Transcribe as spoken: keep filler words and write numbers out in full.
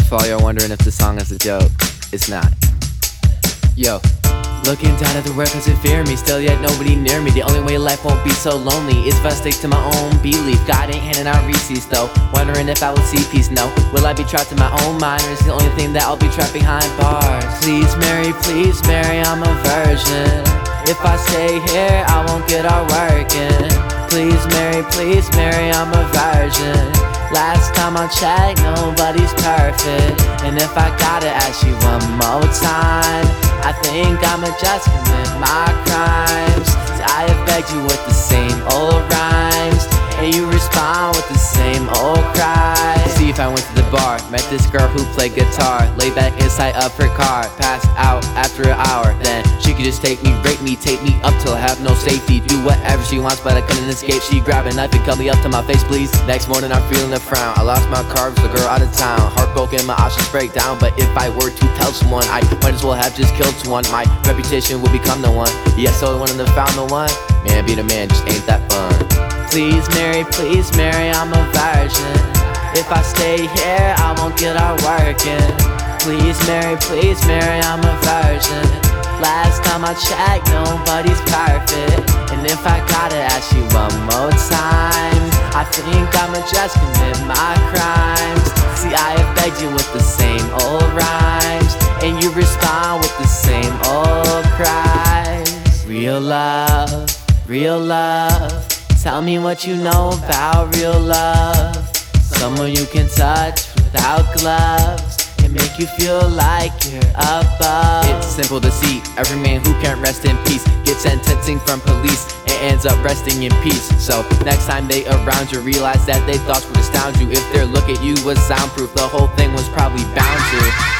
For all y'all wondering if the song is a joke, it's not. Yo. Looking down at the world cause it fear me, still yet nobody near me. The only way life won't be so lonely is if I stick to my own belief. God ain't handing out Reese's though, wondering if I will see peace, no. Will I be trapped in my own mind, or is the only thing that I'll be trapped behind bars? Please Mary, please Mary, I'm a virgin. If I stay here, I won't get our work in. Please Mary, please Mary, I'm a virgin. Last time I checked, nobody's perfect. And if I gotta ask you one more time, I think I'ma just commit my crimes. I have begged you with the same old rhymes, and you respond with the same old cries. See, if I went to the bar, met this girl who played guitar, lay back inside of her car, passed out after an hour. Then she could just take me, rape me, take me up till I have no safety. Do whatever she wants, but I couldn't escape. She grabbed a knife and cut me up to my face, please. Next morning I'm feeling a frown. I lost my car, was the girl out of town. Heartbroken, my options break down. But if I were to tell someone, I might as well have just killed someone. My reputation will become the one. Yeah, so I went and found the one. Man, being a man just ain't that fun. Please Mary, please Mary, I'm a virgin. If I stay here, I won't get our work in. Please Mary, please Mary, I'm a virgin. Last time I checked, nobody's perfect. And if I gotta ask you one more time, I think I'ma just commit my crimes. See, I have begged you with the same old rhymes, and you respond with the same old cries. Real love, real love, tell me what you know about real love. Someone you can touch without gloves and make you feel like you're above. It's simple to see, every man who can't rest in peace gets sentencing from police and ends up resting in peace. So next time they around you, realize that they thoughts would astound you. If their look at you was soundproof, the whole thing was probably bound to.